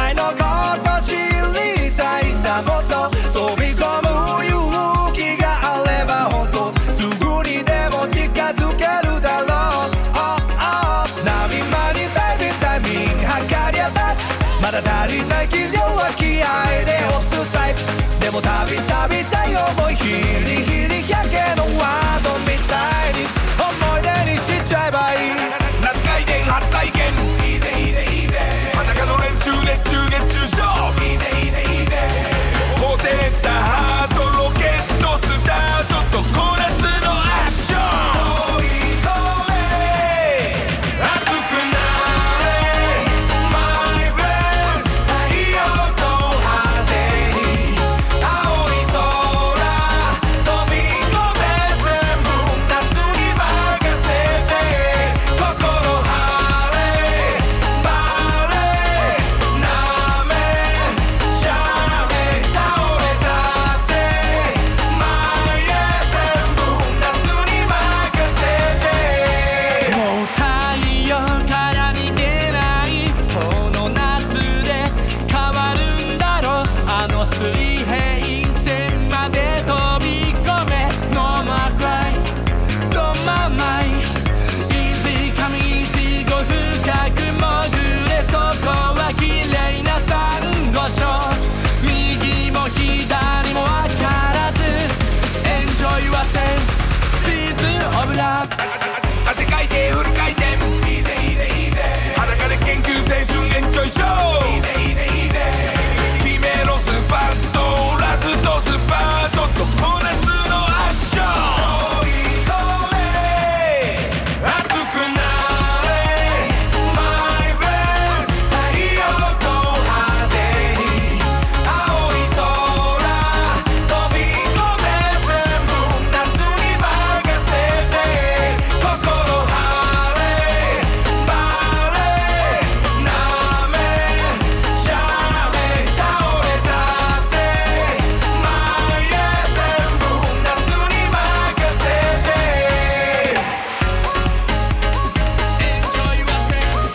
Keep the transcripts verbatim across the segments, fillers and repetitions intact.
来のこと知りたいんだ。もっと飛び込む勇気があれば本当すぐにでも近づけるだろう。oh, oh 波間にベイビータイミング測り合ったまだ足りない気量は気合で押すタイプ。でもたびたびたい思いヒリヒリやけのワードみたいに思い出にしちゃえばいい。 夏回転初体験 Easy easy easy 裸の連中熱中熱中症 Easy easy easy 持てったハートロケットスタートとコナツのアクション。飛び込め熱くなれ My friend 太陽と派手に青い空飛び込め全部夏に任せて心晴れバレなめしゃべ倒れたって前へ全部夏に任せて。 もう太陽から逃げないこの夏で変わるんだろう。あの水平線まで飛び込め No more cry Don't mind Easy come easy go 深く潜れそこは綺麗なサンゴ礁。右も左も分からず Enjoy yourself Season of love 汗かいてフル回転 Easy easy easy 裸で研究青春エンジョイショー Easy easy easy 決めろスパッとラストスパートとコナツのアクション。飛び込め熱くなれ My friend 太陽と派手に青い空飛び込め全部夏に任せて心晴れバレなめしゃべ倒れたって前へ全部夏に任せて。 Enjoy yourself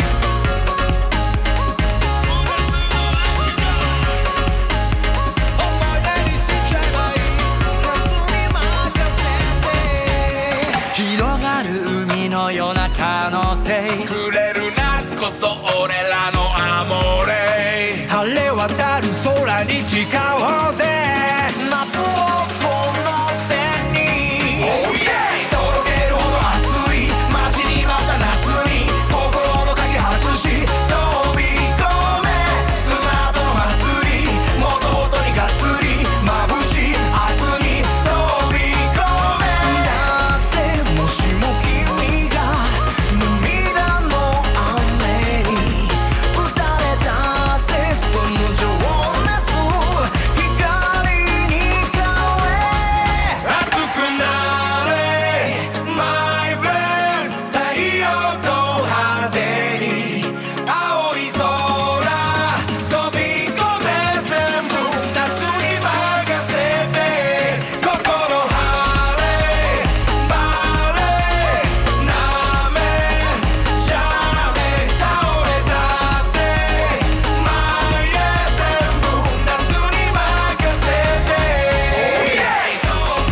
思い出にしちゃえばいい夏に任せて。広がる海のような可能性くれる夏こそ俺らのアモーレ。 晴れ渡る空に誓おうぜ夏をこの手に Oh yeah とろけるほど熱い待ちに待った夏に心の鍵外し飛び込めスマートの祭りもっと音にがっつり眩しい明日に飛び込め。 だってもしも君が涙の雨に打たれたってその情熱光に変え熱くなれ My friend 太陽と派手に青い空飛び込め全部夏に任せて心晴れバレなめしゃべ倒れたって前へ全部夏に任せて。Oh yeah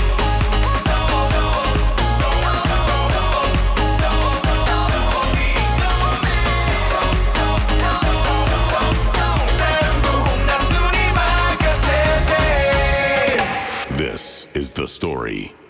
全部夏に任せて。 This is the story.